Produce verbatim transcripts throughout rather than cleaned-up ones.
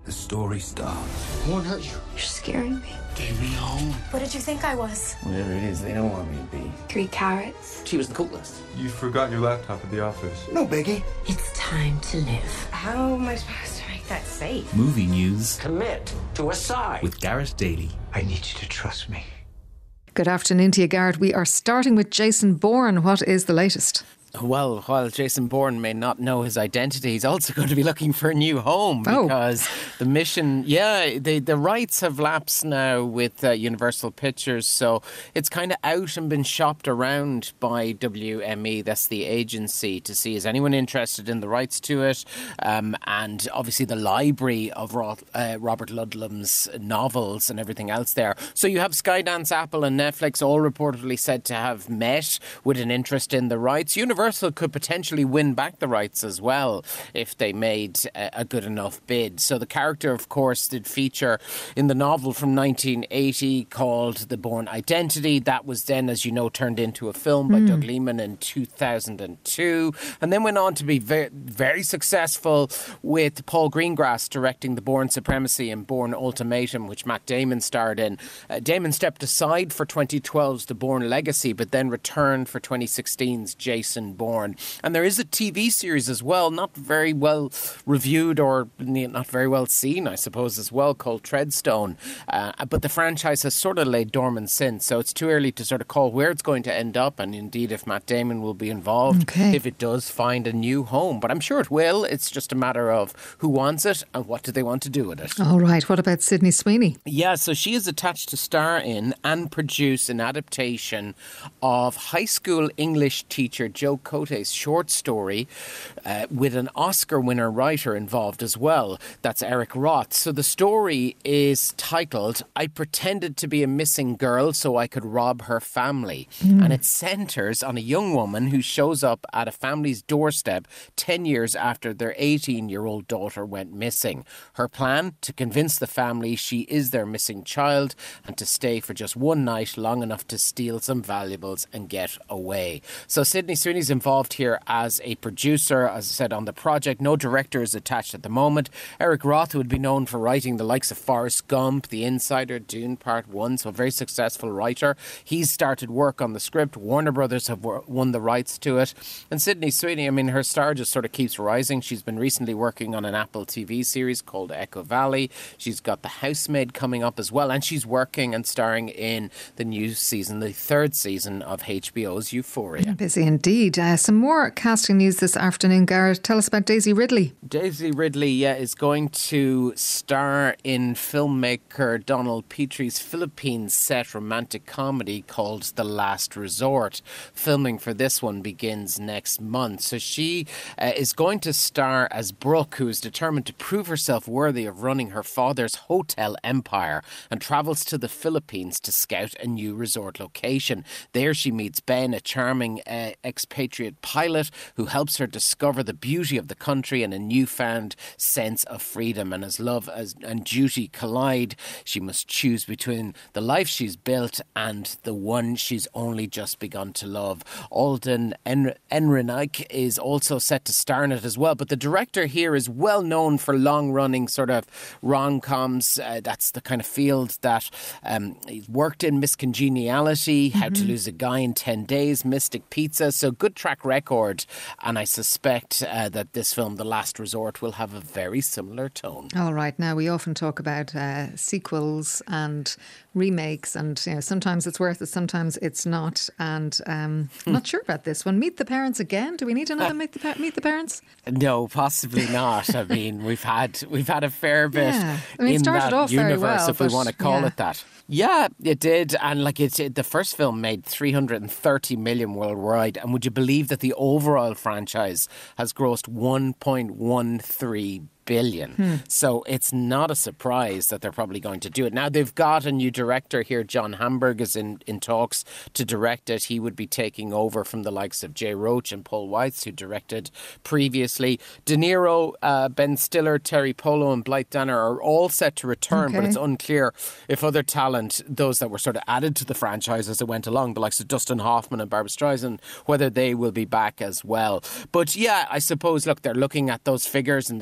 the story starts. I won't hurt you. You're scaring me. Take me home. What did you think I was? Whatever it is they don't want me to be. Three carrots. She was the coolest. You forgot your laptop at the office. No biggie. It's time to live. How am I supposed to make that safe? Movie news Commit to a side. with Garrett Daly. I need you to trust me. Good afternoon to you, Garrett. We are starting with Jason Bourne. What is the latest? Well, while Jason Bourne may not know his identity, he's also going to be looking for a new home because oh. the mission, yeah, the, the rights have lapsed now with uh, Universal Pictures, so it's kind of out and been shopped around by W M E, that's the agency, to see is anyone interested in the rights to it, um, and obviously the library of Ro- uh, Robert Ludlum's novels and everything else there. So you have Skydance, Apple and Netflix all reportedly said to have met with an interest in the rights. Universal Universal could potentially win back the rights as well if they made a, a good enough bid. So the character, of course, did feature in the novel from nineteen eighty called The Bourne Identity. That was then, as you know, turned into a film by mm. Doug Liman in two thousand two, and then went on to be very, very successful with Paul Greengrass directing The Bourne Supremacy and Bourne Ultimatum, which Matt Damon starred in. Uh, Damon stepped aside for twenty twelve's The Bourne Legacy, but then returned for twenty sixteen's Jason Bourne. And there is a T V series as well, not very well reviewed or not very well seen, I suppose, as well, called Treadstone. Uh, but the franchise has sort of laid dormant since, so it's too early to sort of call where it's going to end up, and indeed if Matt Damon will be involved, okay. if it does find a new home. But I'm sure it will. It's just a matter of who wants it and what do they want to do with it. All right. What about Sydney Sweeney? Yeah, so she is attached to star in and produce an adaptation of high school English teacher Joe Cote's short story uh, with an Oscar winner writer involved as well. That's Eric Roth. So the story is titled I Pretended to Be a Missing Girl So I Could Rob Her Family. Mm. And it centres on a young woman who shows up at a family's doorstep ten years after their eighteen-year-old daughter went missing. Her plan? To convince the family she is their missing child and to stay for just one night, long enough to steal some valuables and get away. So Sydney Sweeney's involved here as a producer, as I said, on the project. No director is attached at the moment. Eric Roth would be known for writing the likes of Forrest Gump, The Insider, Dune Part one, so a very successful writer. He's started work on the script. Warner Brothers have won the rights to it. And Sydney Sweeney, I mean, her star just sort of keeps rising. She's been recently working on an Apple T V series called Echo Valley. She's got The Housemaid coming up as well, and she's working and starring in the new season, the third season of H B O's Euphoria. Busy indeed. Uh, some more casting news this afternoon, Garrett. Tell us about Daisy Ridley. Daisy Ridley, yeah, is going to star in filmmaker Donald Petrie's Philippines set romantic comedy called The Last Resort. Filming for this one begins next month. So she uh, is going to star as Brooke, who is determined to prove herself worthy of running her father's hotel empire, and travels to the Philippines to scout a new resort location. There she meets Ben, a charming uh, expatriate pilot who helps her discover the beauty of the country and a newfound sense of freedom. And as love as, and duty collide, she must choose between the life she's built and the one she's only just begun to love. Alden en- Ehrenreich is also set to star in it as well, but the director here is well known for long-running sort of rom-coms. Uh, that's the kind of field that um, he's worked in. Miss Congeniality, mm-hmm. How to Lose a Guy in ten days, Mystic Pizza. So good track record, and I suspect uh, that this film, The Last Resort, will have a very similar tone. All right. Now, we often talk about uh, sequels and remakes, and you know, sometimes it's worth it, sometimes it's not. And um, I'm not sure about this one. Meet the Parents again? Do we need another uh, Meet the pa- Meet the Parents? No, possibly not. I mean, we've had we've had a fair bit yeah. I mean, in it started that off universe, very well, if we want to call yeah. it that. Yeah, it did. And like it's it, the first film made three hundred thirty million worldwide. And would you believe that the overall franchise has grossed one point one three billion. Hmm. So it's not a surprise that they're probably going to do it. Now, they've got a new director here. John Hamburg is in, in talks to direct it. He would be taking over from the likes of Jay Roach and Paul Weitz, who directed previously. De Niro, uh, Ben Stiller, Terry Polo and Blythe Danner are all set to return, okay. but it's unclear if other talent, those that were sort of added to the franchise as it went along, the likes of Dustin Hoffman and Barbra Streisand, whether they will be back as well. But yeah, I suppose, look, they're looking at those figures and they're thinking,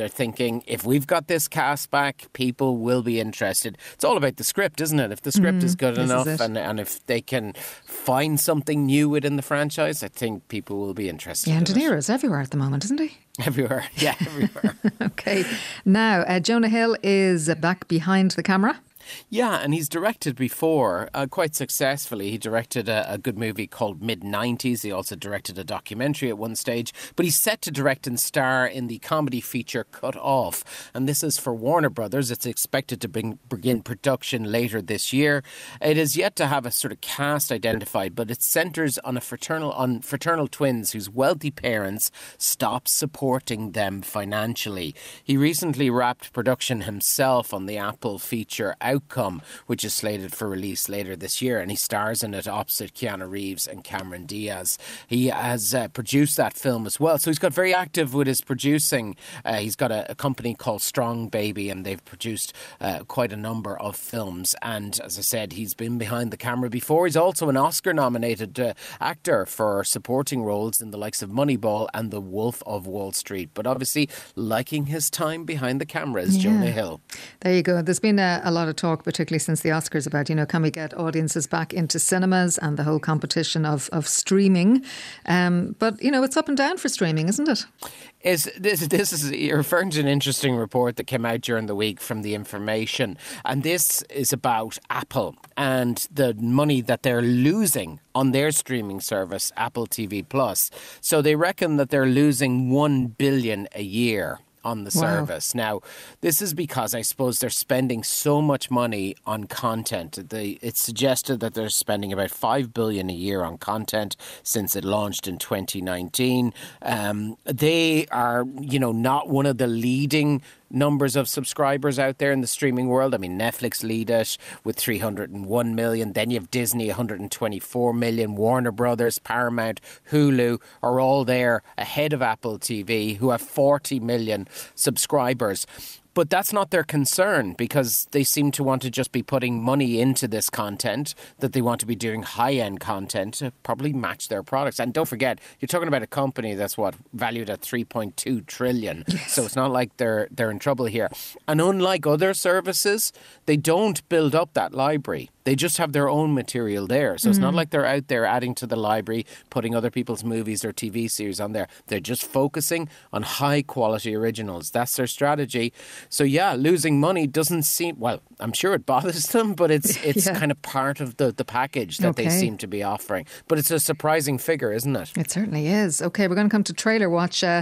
thinking, if we've got this cast back, people will be interested. It's all about the script, isn't it? If the script mm, is good enough is and, and if they can find something new within the franchise, I think people will be interested. Yeah, and in De Niro's everywhere at the moment, isn't he? Everywhere, yeah, everywhere. Okay, now uh, Jonah Hill is back behind the camera. Yeah, and he's directed before, uh, quite successfully. He directed a, a good movie called Mid nineties. He also directed a documentary at one stage. But he's set to direct and star in the comedy feature Cut Off. And this is for Warner Brothers. It's expected to bring, begin production later this year. It is yet to have a sort of cast identified, but it centres on a fraternal on fraternal twins whose wealthy parents stop supporting them financially. He recently wrapped production himself on the Apple feature Out Outcome, which is slated for release later this year, and he stars in it opposite Keanu Reeves and Cameron Diaz. He has uh, produced that film as well, so he's got very active with his producing. Uh, he's got a, a company called Strong Baby, and they've produced uh, quite a number of films, and as I said, he's been behind the camera before. He's also an Oscar-nominated uh, actor for supporting roles in the likes of Moneyball and The Wolf of Wall Street, but obviously liking his time behind the camera is yeah. Jonah Hill. There you go. There's been a, a lot of talk Talk, particularly since the Oscars, about, you know, can we get audiences back into cinemas and the whole competition of, of streaming. Um, but, you know, it's up and down for streaming, isn't it? Is this, this is you're referring to an interesting report that came out during the week from The Information, and this is about Apple and the money that they're losing on their streaming service, Apple T V Plus. So they reckon that they're losing one billion a year on the wow. service. Now, this is because I suppose they're spending so much money on content. They, it's suggested that they're spending about five billion dollars a year on content since it launched in twenty nineteen. Um, they are, you know, not one of the leading numbers of subscribers out there in the streaming world. I mean, Netflix lead it with three hundred one million. Then you have Disney, one hundred twenty-four million. Warner Brothers, Paramount, Hulu are all there ahead of Apple T V, who have forty million subscribers. But that's not their concern, because they seem to want to just be putting money into this content, that they want to be doing high-end content to probably match their products. And don't forget, you're talking about a company that's, what, valued at three point two trillion. Yes. So it's not like they're they're in trouble here. And unlike other services, they don't build up that library. They just have their own material there. So it's mm. not like they're out there adding to the library, putting other people's movies or T V series on there. They're just focusing on high-quality originals. That's their strategy. So, yeah, losing money doesn't seem... Well, I'm sure it bothers them, but it's it's yeah. kind of part of the, the package that okay. they seem to be offering. But it's a surprising figure, isn't it? It certainly is. OK, we're going to come to Trailer Watch. Uh,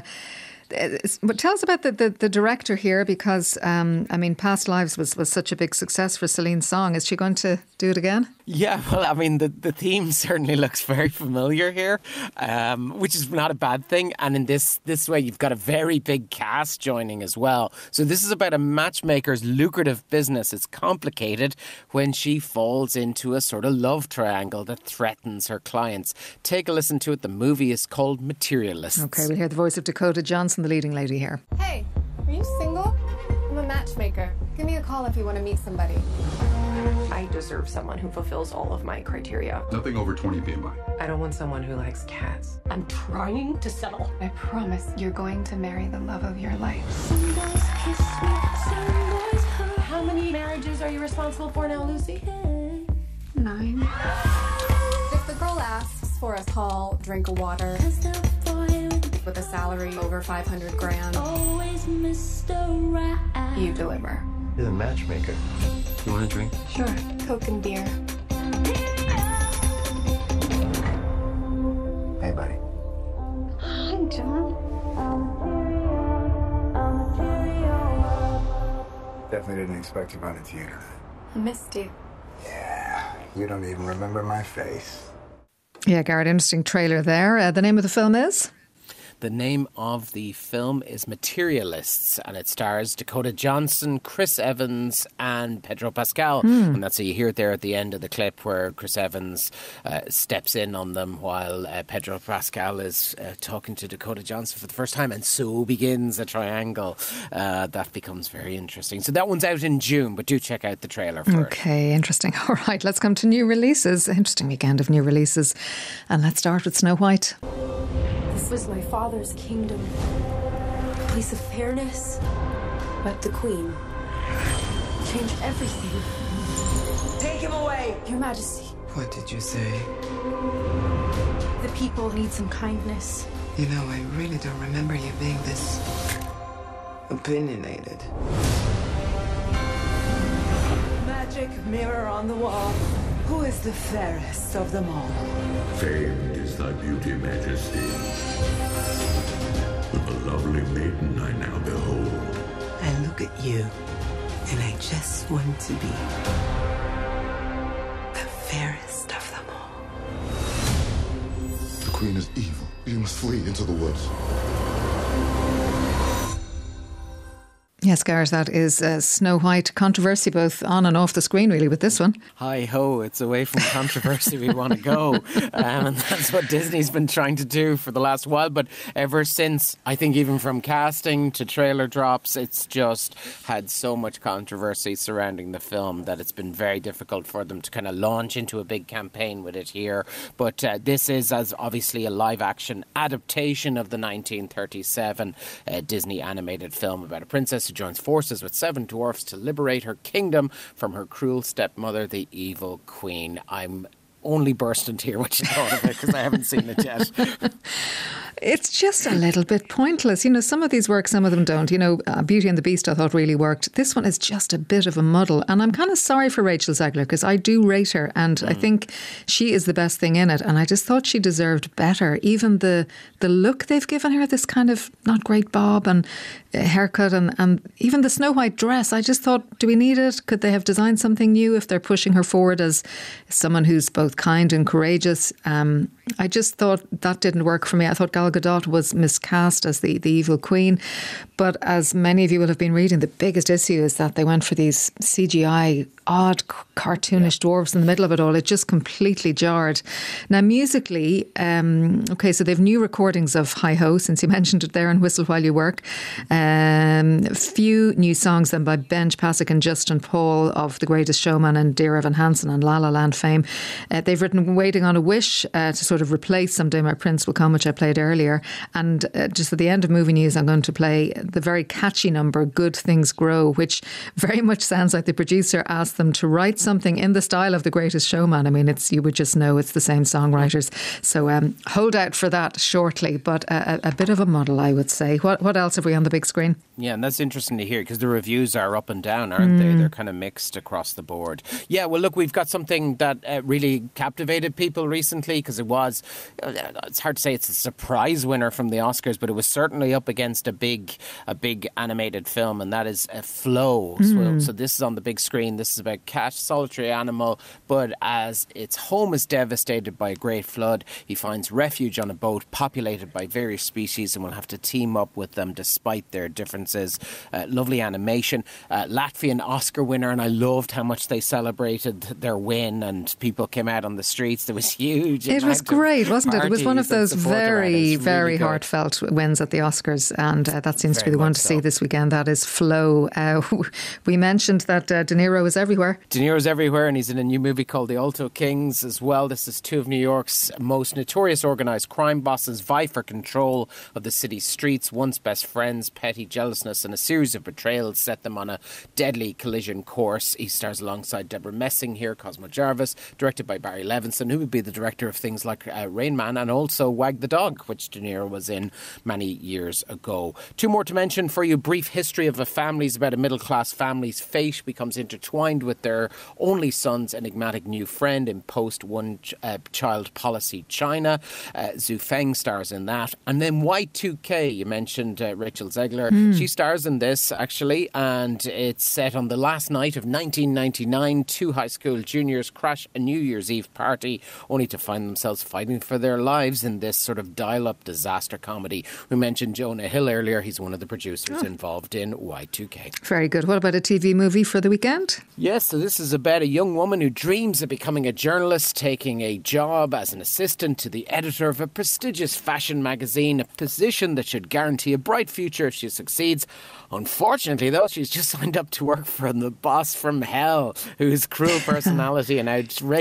But tell us about the, the, the director here, because, um, I mean, Past Lives was, was such a big success for Celine Song. Is she going to do it again? Yeah, well, I mean, the, the theme certainly looks very familiar here, um, which is not a bad thing. And in this, this way, you've got a very big cast joining as well. So this is about a matchmaker's lucrative business. It's complicated when she falls into a sort of love triangle that threatens her clients. Take a listen to it. The movie is called Materialists. OK, we'll hear the voice of Dakota Johnson, the leading lady here. Hey, are you single? I'm a matchmaker. Give me a call if you want to meet somebody. I deserve someone who fulfills all of my criteria. Nothing over twenty B M I. I don't want someone who likes cats. I'm trying to settle. I promise you're going to marry the love of your life. How many marriages are you responsible for now, Lucy? Nine. If the girl asks for a call, drink of water, with a salary over five hundred grand, you deliver. You're the matchmaker. You want a drink? Sure. Coke and beer. Hey, buddy. Hi, John. Definitely didn't expect to run into the internet. I missed you. Yeah, you don't even remember my face. Yeah, Garrett, interesting trailer there. Uh, the name of the film is? The name of the film is Materialists, and it stars Dakota Johnson, Chris Evans and Pedro Pascal. Mm. And that's how you hear it there at the end of the clip, where Chris Evans uh, steps in on them while uh, Pedro Pascal is uh, talking to Dakota Johnson for the first time. And so begins a triangle. Uh, that becomes very interesting. So that one's out in June, but do check out the trailer for okay, it. Okay, interesting. All right, let's come to new releases. Interesting weekend of new releases. And let's start with Snow White. This was my father's kingdom. A place of fairness, about the Queen. Change everything. Take him away! Your Majesty. What did you say? The people need some kindness. You know, I really don't remember you being this opinionated. Magic mirror on the wall. Who is the fairest of them all? Famed is thy beauty, Majesty. But the lovely maiden I now behold. I look at you, and I just want to be the fairest of them all. The Queen is evil. You must flee into the woods. Yes, Gareth, that is uh, Snow White controversy, both on and off the screen, really, with this one. Hi-ho, it's away from controversy we want to go. Um, and that's what Disney's been trying to do for the last while. But ever since, I think even from casting to trailer drops, it's just had so much controversy surrounding the film that it's been very difficult for them to kind of launch into a big campaign with it here. But uh, this is as obviously a live-action adaptation of the nineteen thirty-seven uh, Disney animated film about a princess who joins forces with seven dwarfs to liberate her kingdom from her cruel stepmother, the evil queen. I'm only bursting to hear what you thought of it because I haven't seen it yet. It's just a little bit pointless. You know, some of these work, some of them don't. You know, uh, Beauty and the Beast I thought really worked. This one is just a bit of a muddle. And I'm kind of sorry for Rachel Zegler because I do rate her and mm. I think she is the best thing in it. And I just thought she deserved better. Even the the look they've given her, this kind of not great bob and uh, haircut and, and even the Snow White dress. I just thought, do we need it? Could they have designed something new if they're pushing her forward as someone who's both kind and courageous? Um, I just thought that didn't work for me. I thought Gal Gadot was miscast as the, the evil queen. But as many of you will have been reading, the biggest issue is that they went for these C G I, odd, cartoonish yeah. dwarves in the middle of it all. It just completely jarred. Now, musically, um, okay, so they've new recordings of Hi-Ho, since you mentioned it there, and Whistle While You Work. Um, a few new songs then by Benj Pasek and Justin Paul of The Greatest Showman and Dear Evan Hansen and La La Land fame. Uh, they've written Waiting on a Wish uh, to sort of replace Someday My Prince Will Come, which I played earlier. And uh, just at the end of movie news, I'm going to play the very catchy number Good Things Grow, which very much sounds like the producer asked them to write something in the style of The Greatest Showman. I mean, it's you would just know it's the same songwriters. So um, hold out for that shortly, but a, a bit of a muddle, I would say. What what else have we on the big screen? Yeah, and that's interesting to hear because the reviews are up and down, aren't mm. they? They're kind of mixed across the board. Yeah, well, look, we've got something that uh, really captivated people recently because it was, uh, it's hard to say it's a surprise winner from the Oscars, but it was certainly up against a big a big animated film, and that is uh, Flow. Mm. So, so this is on the big screen. This is about Cat, solitary animal, but as its home is devastated by a great flood, he finds refuge on a boat populated by various species and will have to team up with them despite their differences. Uh, lovely animation. Uh, Latvian Oscar winner, and I loved how much they celebrated their win and people came out on the streets. There was huge. It was great, wasn't it? It was one of those very, very really heartfelt wins at the Oscars, and uh, that seems very to be the one to so. see this weekend. That is Flow. Uh, we mentioned that uh, De Niro is everywhere. De Niro's everywhere, and he's in a new movie called The Alto Kings as well. This is two of New York's most notorious organised crime bosses vie for control of the city's streets. Once best friends, petty jealousness and a series of betrayals set them on a deadly collision course. He stars alongside Deborah Messing here, Cosmo Jarvis, directed by Barry Levinson, who would be the director of things like uh, Rain Man and also Wag the Dog, which De Niro was in many years ago. Two more to mention for you. Brief history of a family is about a middle-class family's fate becomes intertwined with their only son's enigmatic new friend in post-one-child uh, policy China. Uh, Zhu Feng stars in that. And then Y two K, you mentioned uh, Rachel Zegler. Mm. She stars in this, actually, and it's set on the last night of nineteen ninety-nine. Two high school juniors crash a New Year's Eve party only to find themselves fighting for their lives in this sort of dial-up disaster comedy. We mentioned Jonah Hill earlier. He's one of the producers oh. involved in Y two K. Very good. What about a T V movie for the weekend? Yes, so this is about a young woman who dreams of becoming a journalist, taking a job as an assistant to the editor of a prestigious fashion magazine, a position that should guarantee a bright future if she succeeds. Unfortunately, though, she's just signed up to work for the boss from hell, whose cruel personality and outrageous demands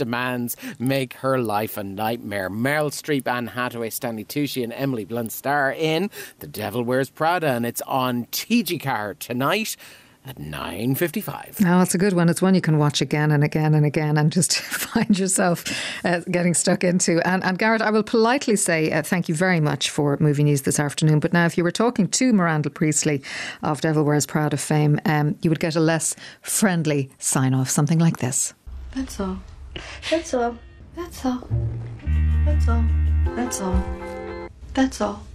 demands make her life a nightmare. Meryl Streep, Anne Hathaway, Stanley Tucci and Emily Blunt star in The Devil Wears Prada, and it's on T G Car tonight at nine fifty-five. Oh, it's a good one. It's one you can watch again and again and again and just find yourself uh, getting stuck into. And, and Garrett, I will politely say uh, thank you very much for Movie News this afternoon. But now, if you were talking to Miranda Priestley of Devil Wears Prada fame, um, you would get a less friendly sign-off, something like this. That's all. That's all. That's all. That's all. That's all. That's all.